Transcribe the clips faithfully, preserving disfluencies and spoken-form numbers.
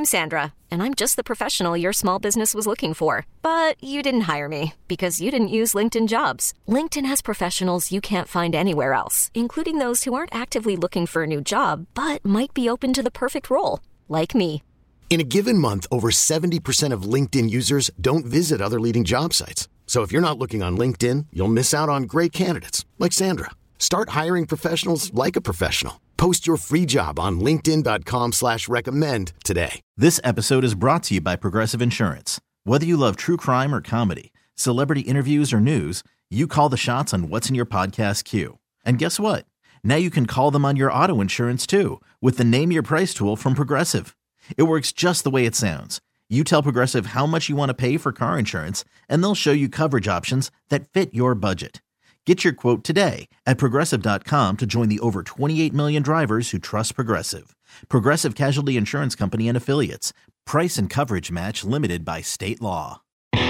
I'm Sandra, and I'm just the professional your small business was looking for. But you didn't hire me because you didn't use LinkedIn Jobs. LinkedIn has professionals you can't find anywhere else, including those who aren't actively looking for a new job, but might be open to the perfect role, like me. In a given month, over seventy percent of LinkedIn users don't visit other leading job sites. So if you're not looking on LinkedIn, you'll miss out on great candidates like Sandra. Start hiring professionals like a professional. Post your free job on linkedin.com slash recommend today. This episode is brought to you by Progressive Insurance. Whether you love true crime or comedy, celebrity interviews or news, you call the shots on what's in your podcast queue. And guess what? Now you can call them on your auto insurance too with the Name Your Price tool from Progressive. It works just the way it sounds. You tell Progressive how much you want to pay for car insurance, and they'll show you coverage options that fit your budget. Get your quote today at Progressive dot com to join the over twenty-eight million drivers who trust Progressive. Progressive Casualty Insurance Company and Affiliates. Price and coverage match limited by state law.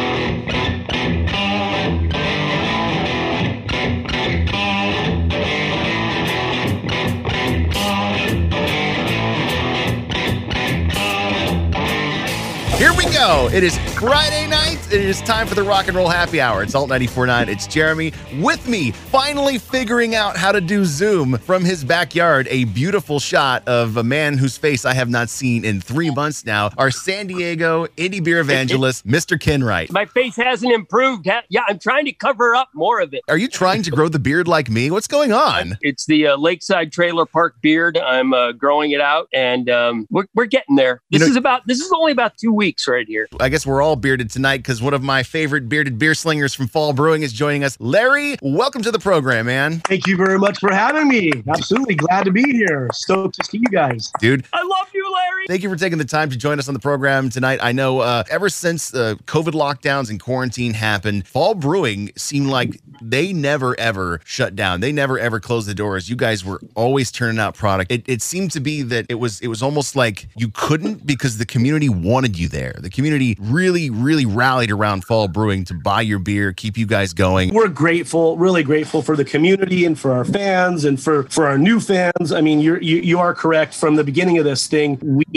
Here we go. It is Friday night. It is time for the Rock and Roll Happy Hour. It's Alt ninety-four point nine. It's Jeremy with me, finally figuring out how to do Zoom from his backyard. A beautiful shot of a man whose face I have not seen in three months now. Our San Diego indie beer evangelist, Mister Ken Wright. My face hasn't improved. Yeah, I'm trying to cover up more of it. Are you trying to grow the beard like me? What's going on? It's the uh, Lakeside Trailer Park beard. I'm uh, growing it out, and um, we're we're getting there. This you know, is about. This is only about two weeks right here. I guess we're all bearded tonight because one of my favorite bearded beer slingers from Fall Brewing is joining us. Larry, welcome to the program, man. Thank you very much for having me. Absolutely glad to be here. Stoked to see you guys. Dude. I love you, Larry. Thank you for taking the time to join us on the program tonight. I know uh, ever since the uh, COVID lockdowns and quarantine happened, Fall Brewing seemed like they never, ever shut down. They never, ever closed the doors. You guys were always turning out product. It, it seemed to be that it was, it was almost like you couldn't because the community wanted you there. The community really, really rallied around Fall Brewing to buy your beer, keep you guys going. We're grateful, really grateful for the community and for our fans and for, for our new fans. I mean, you're, you you are correct. From the beginning of this thing,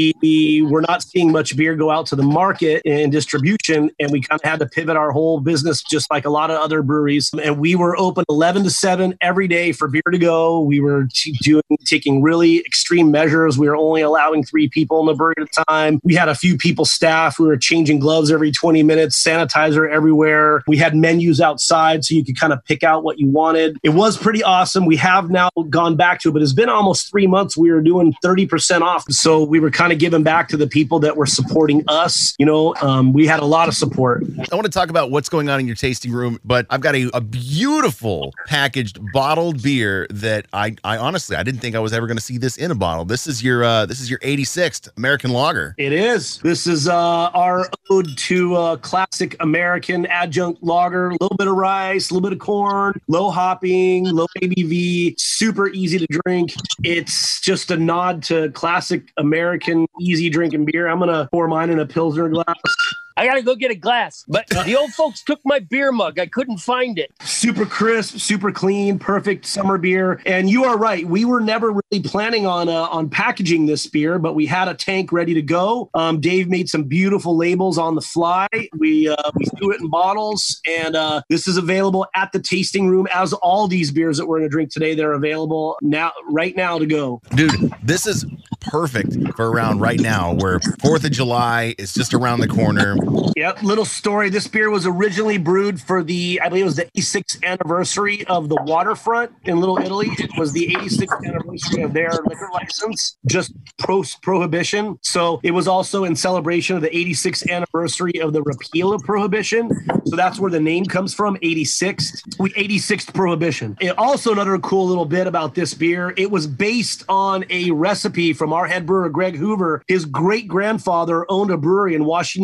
we were not seeing much beer go out to the market and distribution, and we kind of had to pivot our whole business just like a lot of other breweries. And we were open eleven to seven every day for beer to go. We were t- doing taking really extreme measures. We were only allowing three people in the brewery at a time. We had a few people staff. We were changing gloves every twenty minutes, sanitizer everywhere. We had menus outside so you could kind of pick out what you wanted. It was pretty awesome. We have now gone back to it, but it's been almost three months. We were doing thirty percent off. So we were kind of giving back to the people that were supporting us. You know, um, we had a lot of support. I want to talk about what's going on in your tasting room, but I've got a, a beautiful packaged bottled beer that I, I honestly, I didn't think I was ever going to see this in a bottle. This is your, uh, this is your eighty-sixth American Lager. It is. This is uh, our ode to uh, classic American adjunct lager. A little bit of rice, a little bit of corn, low hopping, low A B V, super easy to drink. It's just a nod to classic American easy drinking beer. I'm going to pour mine in a Pilsner glass. I got to go get a glass. But the old folks took my beer mug. I couldn't find it. Super crisp, super clean, perfect summer beer. And you are right. We were never really planning on uh, on packaging this beer, but we had a tank ready to go. Um, Dave made some beautiful labels on the fly. We uh, we threw it in bottles, and uh, this is available at the tasting room, as all these beers that we're going to drink today. They're available now, right now to go. Dude, this is perfect for around right now where fourth of July is just around the corner. Yep, little story. This beer was originally brewed for the, I believe it was the eighty-sixth anniversary of the Waterfront in Little Italy. It was the eighty-sixth anniversary of their liquor license, just post-prohibition. So it was also in celebration of the eighty-sixth anniversary of the repeal of prohibition. So that's where the name comes from, eighty-sixth. We eighty-sixth prohibition. It, also another cool little bit about this beer, it was based on a recipe from our head brewer, Greg Hoover. His great-grandfather owned a brewery in Washington, D C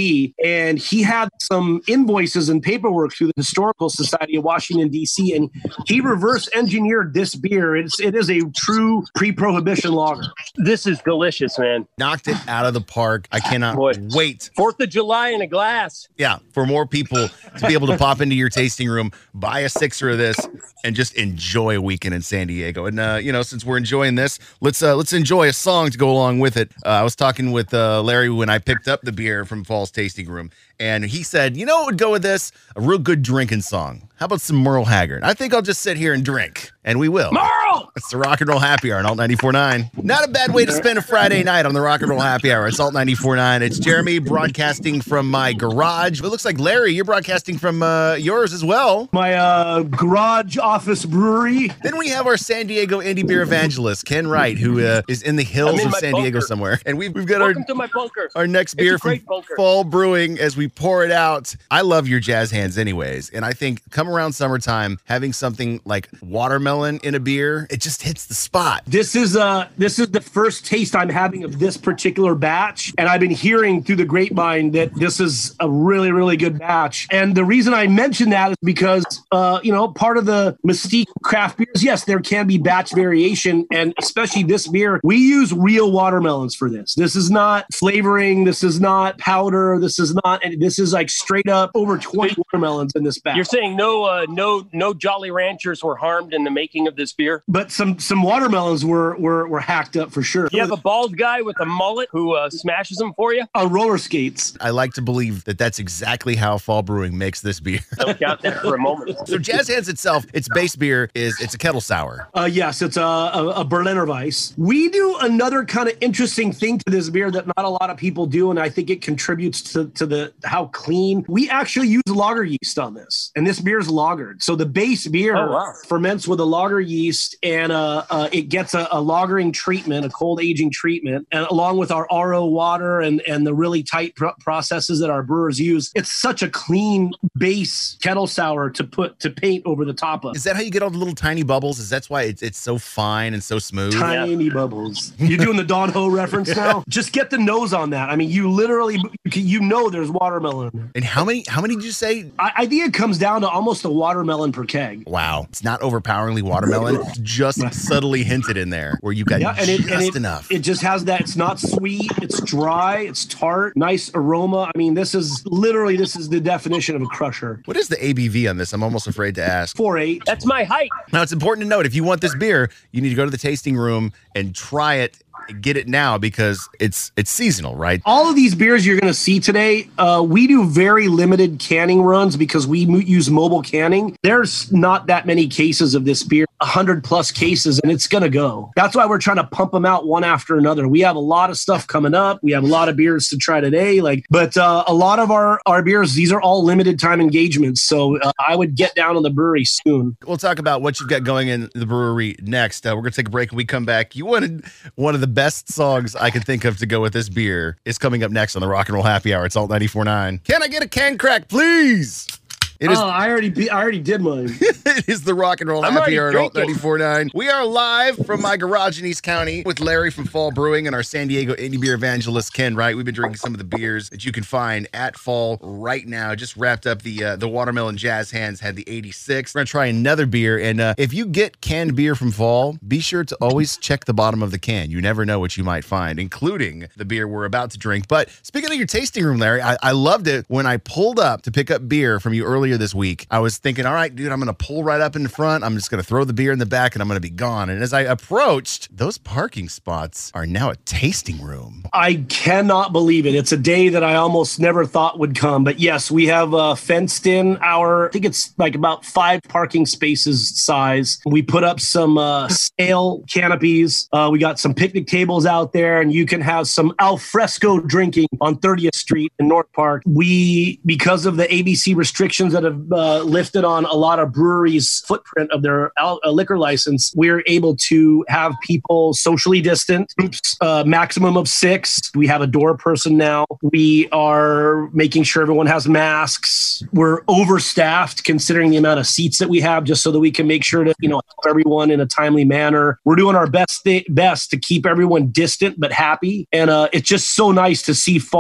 C, and he had some invoices and paperwork through the Historical Society of Washington, D C, and he reverse engineered this beer. It's, it is a true pre-prohibition lager. This is delicious, man. Knocked it out of the park. I cannot Boy. wait. Fourth of July in a glass. Yeah, for more people to be able to pop into your tasting room, buy a sixer of this, and just enjoy a weekend in San Diego. And uh, you know, since we're enjoying this, let's uh, let's enjoy a song to go along with it. Uh, I was talking with uh, Larry when I picked up the beer from Fall's Tasting Room, and he said, you know what would go with this? A real good drinking song. How about some Merle Haggard? I think I'll just sit here and drink, and we will. Merle! It's the Rock and Roll Happy Hour on Alt ninety-four point nine. Not a bad way to spend a Friday night on the Rock and Roll Happy Hour. It's Alt ninety-four point nine. It's Jeremy broadcasting from my garage. It looks like, Larry, you're broadcasting from uh, yours as well. My uh, garage office brewery. Then we have our San Diego indie beer evangelist, Ken Wright, who uh, is in the hills in of my San bunker. Diego somewhere. And we've, we've got Welcome our, to my bunker. our next It's beer a from great bunker. Fall Brewing as we pour it out. I love your jazz hands anyways. And I think come around summertime, having something like watermelon in a beer, it just hits the spot. This is uh this is the first taste I'm having of this particular batch, and I've been hearing through the grapevine that this is a really, really good batch. And the reason I mention that is because uh, you know, part of the mystique of craft beers, yes, there can be batch variation, and especially this beer, we use real watermelons for this. This is not flavoring, this is not powder, this is not, and this is like straight up over twenty watermelons in this batch. You're saying no, uh, no, no Jolly Ranchers were harmed in the making of this beer? But some some watermelons were were were hacked up for sure. You have a bald guy with a mullet who uh, smashes them for you? Uh, roller skates. I like to believe that that's exactly how Fall Brewing makes this beer. Don't doubt that for a moment. So Jazz Hands itself, its base beer is it's a kettle sour. Uh, yes, it's a, a, a Berliner Weiss. We do another kind of interesting thing to this beer that not a lot of people do, and I think it contributes to, to the how clean. We actually use lager yeast on this, and this beer is lagered. So the base beer Oh, wow. ferments with a lager yeast, and uh, uh, it gets a, a lagering treatment, a cold aging treatment, and along with our R O water and, and the really tight pr- processes that our brewers use. It's such a clean base kettle sour to put to paint over the top of. Is that how you get all the little tiny bubbles? Is that's why it's, it's so fine and so smooth? Tiny bubbles. You doing the Don Ho reference now? Just get the nose on that. I mean, you literally, you know, there's watermelon in there. And how many? How many did you say? I, I think it comes down to almost a watermelon per keg. Wow, it's not overpoweringly watermelon. It's just subtly hinted in there, where you got Yeah, and it, just and it, enough. it just has that. It's not sweet. It's dry. It's tart. Nice aroma. I mean, this is literally this is the definition of a crusher. What is the A B V on this? I'm almost afraid to ask. Four eight. That's my height. Now, it's important to note, if you want this beer, you need to go to the tasting room and try it. Get it now because it's it's seasonal, right? All of these beers you're going to see today, uh, we do very limited canning runs because we mo- use mobile canning. There's not that many cases of this beer, one hundred plus cases, and it's going to go. That's why we're trying to pump them out one after another. We have a lot of stuff coming up. We have a lot of beers to try today, like, but uh, a lot of our, our beers, these are all limited time engagements. So uh, I would get down on the brewery soon. We'll talk about what you've got going in the brewery next. Uh, we're going to take a break. When we come back, you wanted one of the best songs I could think of to go with this beer is coming up next on the Rock and Roll Happy Hour. It's Alt ninety-four point nine. Can I get a can crack, please? It is, oh, I already be, I already did mine. it is the Rock and Roll I'm Happy already Hour at Alt drinking. ninety-four point nine. We are live from my garage in East County with Larry from Fall Brewing and our San Diego indie beer evangelist, Ken Wright. We've been drinking some of the beers that you can find at Fall right now. Just wrapped up the uh, the Watermelon Jazz Hands, had the eighty-six. We're going to try another beer. And uh, if you get canned beer from Fall, be sure to always check the bottom of the can. You never know what you might find, including the beer we're about to drink. But speaking of your tasting room, Larry, I, I loved it when I pulled up to pick up beer from you earlier this week. I was thinking, all right, dude, I'm going to pull right up in the front. I'm just going to throw the beer in the back and I'm going to be gone. And as I approached, those parking spots are now a tasting room. I cannot believe it. It's a day that I almost never thought would come. But yes, we have uh, fenced in our, I think it's like about five parking spaces size. We put up some uh, sail canopies. Uh, we got some picnic tables out there, and you can have some al fresco drinking on thirtieth Street in North Park. We, because of the A B C restrictions that have uh, lifted on a lot of breweries' footprint of their al- uh, liquor license, we're able to have people socially distant, groups, uh, maximum of six. We have a door person now. We are making sure everyone has masks. We're overstaffed considering the amount of seats that we have, just so that we can make sure to, you know, help everyone in a timely manner. We're doing our best th- best to keep everyone distant but happy. And uh, it's just so nice to see Fall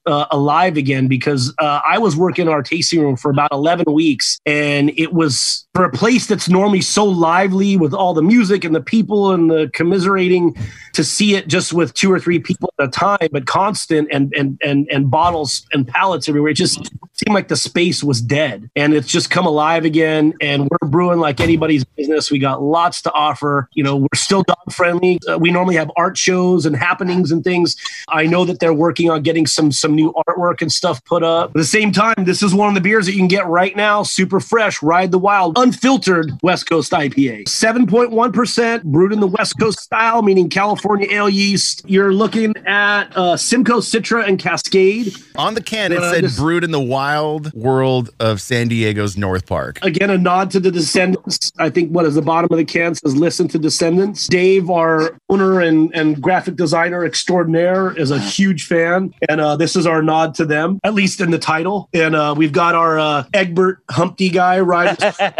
uh, alive again because uh, I was working in our tasting room for about eleven weeks, and it was for a place that's normally so lively with all the music and the people and the commiserating, to see it just with two or three people at a time, but constant and and and and bottles and pallets everywhere. It just seemed like the space was dead, and it's just come alive again. And we're brewing like anybody's business. We got lots to offer. You know, we're still dog friendly. Uh, we normally have art shows and happenings and things. I know that they're working on getting some some new artwork and stuff put up. At the same time, this is one of the beers that you can get right now, super fresh, Ride the Wild, unfiltered West Coast I P A. seven point one percent brewed in the West Coast style, meaning California ale yeast. You're looking at uh, Simcoe, Citra, and Cascade. On the can, it Uh, said this- brewed in the wild world of San Diego's North Park. Again, a nod to the Descendants. I think what is the bottom of the can says, listen to Descendants. Dave, our owner and, and graphic designer extraordinaire, is a huge fan. And uh, this is our nod to them, at least in the title. And uh, we've got our uh, Egbert Humpty guy, right?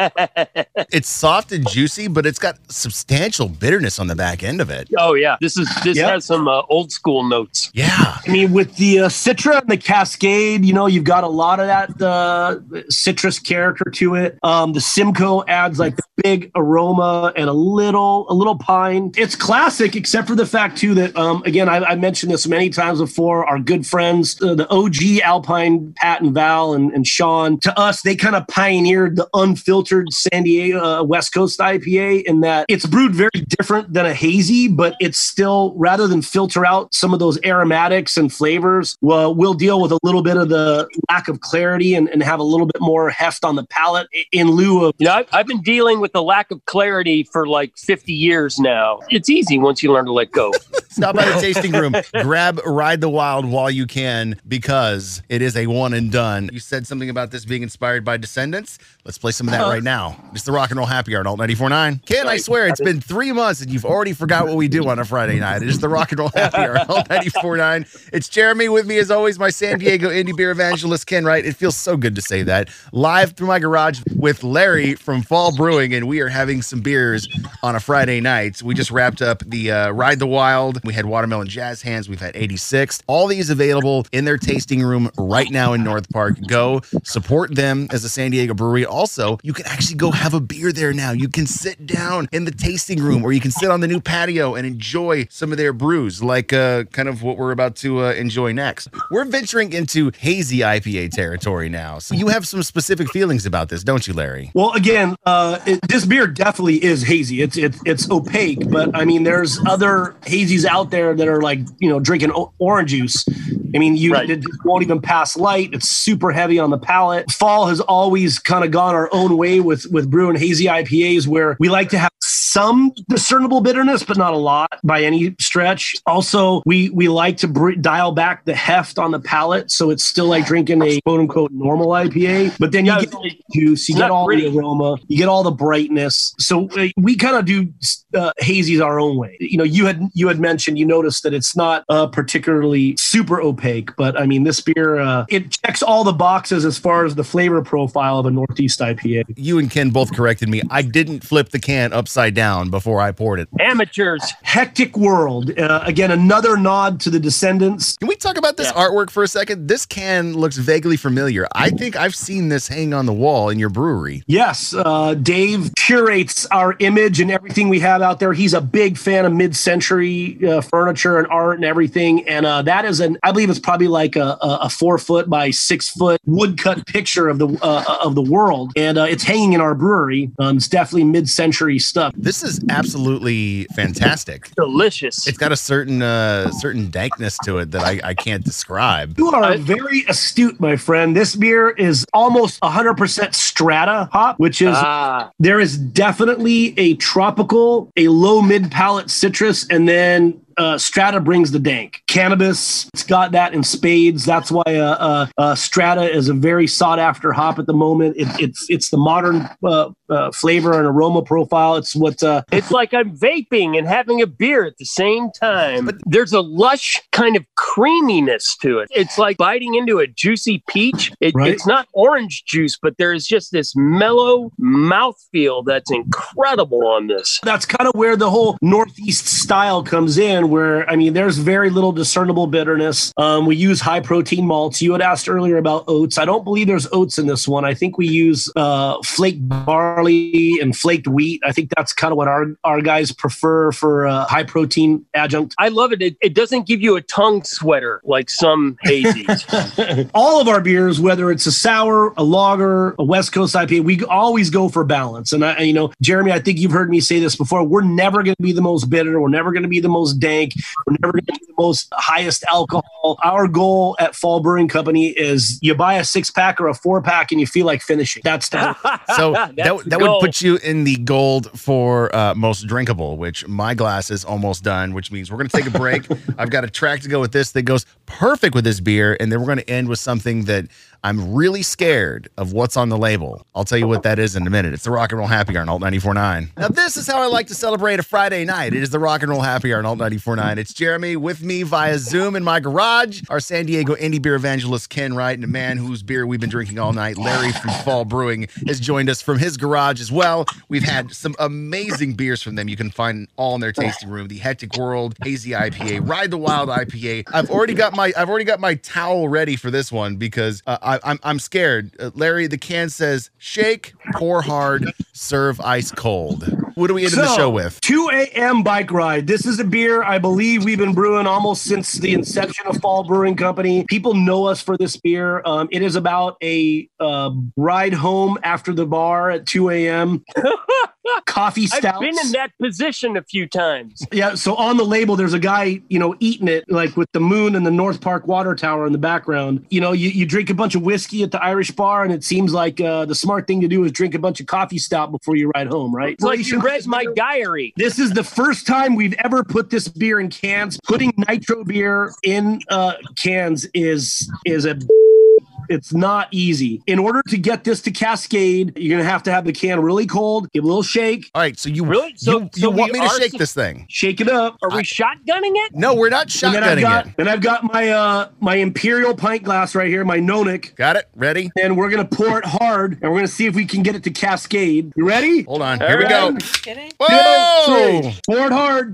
It's soft and juicy, but it's got substantial bitterness on the back end of it. Oh yeah, this is this Yep. has some uh, old school notes. Yeah. I mean, with the uh, Citra and the Cascade, you know, you've got a lot of that uh, citrus character to it. Um, the Simcoe adds like the big aroma and a little, a little pine. It's classic, except for the fact too that, um, again, I, I mentioned this many times before. Our good friends, uh, the O G Alpine, Pat and Val and, and Sean, to us, they kind of pioneered the unfiltered San Diego uh, West Coast I P A in that it's brewed very different than a hazy, but it's still, rather than filter out some of those aromatics and flavors, well, we'll deal with a little bit of the lack of clarity and, and have a little bit more heft on the palate in lieu of. You know, I've, I've been dealing with the lack of clarity for like fifty years now. It's easy once you learn to let go. Stop by the tasting room. Grab Ride the Wild while you can, because it is a one and done. You said something about this being inspired by Descendants. Let's play some of that right now. It's the Rock and Roll Happy Hour on Alt ninety-four point nine. Ken, I swear, it's been three months and you've already forgot what we do on a Friday night. It is the Rock and Roll Happy Hour on Alt ninety-four point nine. It's Jeremy with me, as always, my San Diego indie beer evangelist, Ken Wright. It feels so good to say that. Live through my garage with Larry from Fall Brewing, and we are having some beers on a Friday night. We just wrapped up the uh, Ride the Wild. We had Watermelon Jazz Hands. We've had eighty-six. All these available in their tasting room right now in North Park. Go support them as a San Diego brewery. Also, you can actually go have a beer there now. You can sit down in the tasting room, or you can sit on the new patio and enjoy some of their brews, like uh, kind of what we're about to uh, enjoy next. We're venturing into hazy I P A territory now. So you have some specific feelings about this, don't you, Larry? Well, again, uh, it, this beer definitely is hazy. It's it's it's opaque, but I mean, there's other hazies out there that are like, you know, drinking o- orange juice. I mean, you Right. it won't even pass light. It's super heavy on the palate. Fall has always kind of gone our own way with with brewing hazy I P As, where we like to have some discernible bitterness, but not a lot by any stretch. Also, we we like to br- dial back the heft on the palate, so it's still like drinking a quote unquote normal I P A. But then you Yeah, get all the juice, you it's get not all gritty. the aroma, you get all the brightness. So uh, we kind of do uh, hazies our own way. You know, you had you had mentioned, you noticed that it's not uh, particularly super opaque, but I mean, this beer uh, it checks all the boxes as far as the flavor profile of a Northeast I P A. You and Ken both corrected me. I didn't flip the can upside down before I poured it. Amateurs. Hectic World. Uh, again, another nod to the Descendants. Can we talk about this Yeah. artwork for a second? This can looks vaguely familiar. I think I've seen this hang on the wall in your brewery. Yes, uh, Dave curates our image and everything we have out there. He's a big fan of mid-century uh, furniture and art and everything. And uh, that is an, I believe it's probably like a, a, a four foot by six foot woodcut picture of the uh, of the world. And uh, it's hanging in our brewery. Um, it's definitely mid-century stuff. This is absolutely fantastic. Delicious. It's got a certain uh, certain dankness to it that I, I can't describe. You are I- very astute, my friend. This beer is almost one hundred percent Strata hop, which is Ah, there is definitely a tropical, a low mid palate citrus, and then uh, Strata brings the dank. Cannabis, it's got that in spades. That's why uh, uh, uh, Strata is a very sought after hop at the moment. It, it's it's the modern uh, uh, flavor and aroma profile. It's what uh, it's like I'm vaping and having a beer at the same time. But there's a lush kind of creaminess to it. It's like biting into a juicy peach. It, Right. It's not orange juice, but there's just this mellow mouthfeel that's incredible on this. That's kind of where the whole Northeast style comes in, where, I mean, there's very little discernible bitterness. Um, we use high protein malts. You had asked earlier about oats. I don't believe there's oats in this one. I think we use uh, flaked barley and flaked wheat. I think that's kind of what our, our guys prefer for uh, high protein adjunct. I love it. it. It doesn't give you a tongue sweater like some hazies. All of our beers, whether it's a sour, a lager, a West Coast I P A, we always go for balance. And, I, you know, Jeremy, I think you've heard me say this before. We're never going to be the most bitter. We're never going to be the most dank. We're never going to be the most highest alcohol. Our goal at Fall Brewing Company is you buy a six pack or a four pack and you feel like finishing. That's the so that, that would put you in the gold for uh, most drinkable, which my glass is almost done, which means we're going to take a break. I've got a track to go with this that goes perfect with this beer. And then we're going to end with something that I'm really scared of what's on the label. I'll tell you what that is in a minute. It's the Rock and Roll Happy Hour on Alt ninety-four point nine. Now, this is how I like to celebrate a Friday night. It is the Rock and Roll Happy Hour on Alt ninety-four point nine. It's Jeremy with me via Zoom in my garage. Our San Diego indie beer evangelist, Ken Wright, and a man whose beer we've been drinking all night, Larry from Fall Brewing, has joined us from his garage as well. We've had some amazing beers from them. You can find all in their tasting room. The Hectic World, Hazy I P A, Ride the Wild I P A. I've already got my I've already got my towel ready for this one because uh, I, I'm I'm scared. Uh, Larry, the can says shake, pour hard, serve ice cold. What do we end so, the show with? two a.m. bike ride. This is a beer I believe we've been brewing almost since the inception of Fall Brewing Company. People know us for this beer. Um, it is about a uh, ride home after the bar at two a.m. Coffee stouts. I've been in that position a few times. Yeah, so on the label, there's a guy, you know, eating it, like with the moon and the North Park water tower in the background. You know, you, you drink a bunch of whiskey at the Irish bar, and it seems like uh, the smart thing to do is drink a bunch of coffee stout before you ride home, right? It's like you read my diary. This is the first time we've ever put this beer in cans. Putting nitro beer in uh, cans is is a... It's not easy. In order to get this to cascade, you're going to have to have the can really cold, give a little shake. All right, so you really so, you, so you want me to shake su- this thing? Shake it up. Are we I, shotgunning it? No, we're not shotgunning got, it. And I've got my uh, my Imperial pint glass right here, my Nonic. Got it? Ready? And we're going to pour it hard, and we're going to see if we can get it to cascade. You ready? Hold on. All here right. we go. Kidding? Whoa! Two, pour it hard.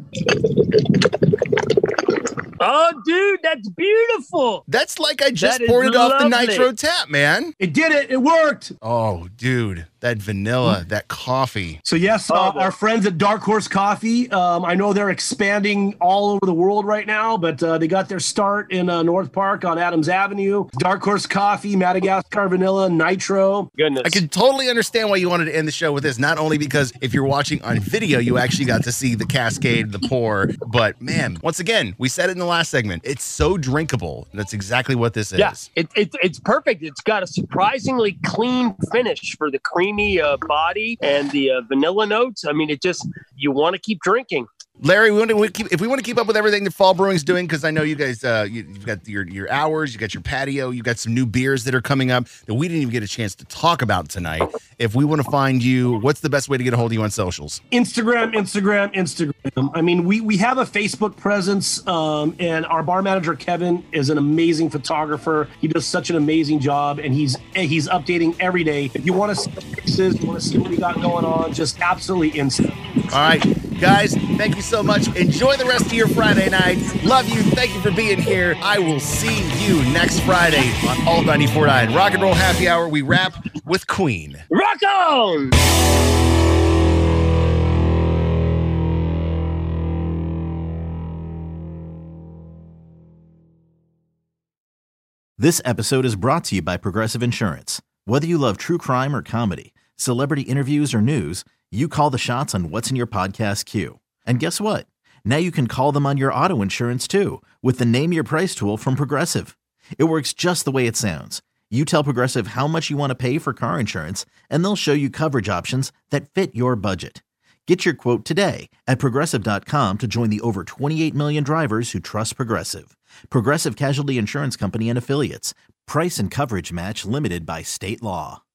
Oh, dude, that's beautiful. That's like I just That poured it off the lovely. nitro tap, man. It did it. It worked. Oh, dude, that vanilla, that coffee. So, yes, uh, our friends at Dark Horse Coffee, um, I know they're expanding all over the world right now, but uh, they got their start in uh, North Park on Adams Avenue. Dark Horse Coffee, Madagascar Vanilla, Nitro. Goodness. I can totally understand why you wanted to end the show with this, not only because if you're watching on video, you actually got to see the cascade, the pour, but man, once again, we said it in the last segment, it's so drinkable. That's exactly what this is. Yeah, it, it, it's perfect. It's got a surprisingly clean finish for the creamy uh, body and the uh, vanilla notes. I mean, it just, you want to keep drinking. Larry, we want to keep, if we want to keep up with everything that Fall Brewing's doing, because I know you guys, uh, you, you've got your your hours, you got your patio, you got some new beers that are coming up that we didn't even get a chance to talk about tonight. If we want to find you, what's the best way to get a hold of you on socials? Instagram, Instagram, Instagram. I mean, we we have a Facebook presence, um, and our bar manager Kevin is an amazing photographer. He does such an amazing job, and he's he's updating every day. If you want to see the faces, you want to see what we got going on, just absolutely instant. All right, guys, thank you so much. Enjoy the rest of your Friday night. Love you. Thank you for being here. I will see you next Friday on Alt ninety-four point nine. Rock and Roll Happy Hour. We wrap with Queen. Rock on! This episode is brought to you by Progressive Insurance. Whether you love true crime or comedy, celebrity interviews or news, you call the shots on what's in your podcast queue. And guess what? Now you can call them on your auto insurance too with the Name Your Price tool from Progressive. It works just the way it sounds. You tell Progressive how much you want to pay for car insurance, and they'll show you coverage options that fit your budget. Get your quote today at Progressive dot com to join the over twenty-eight million drivers who trust Progressive. Progressive Casualty Insurance Company and Affiliates. Price and coverage match limited by state law.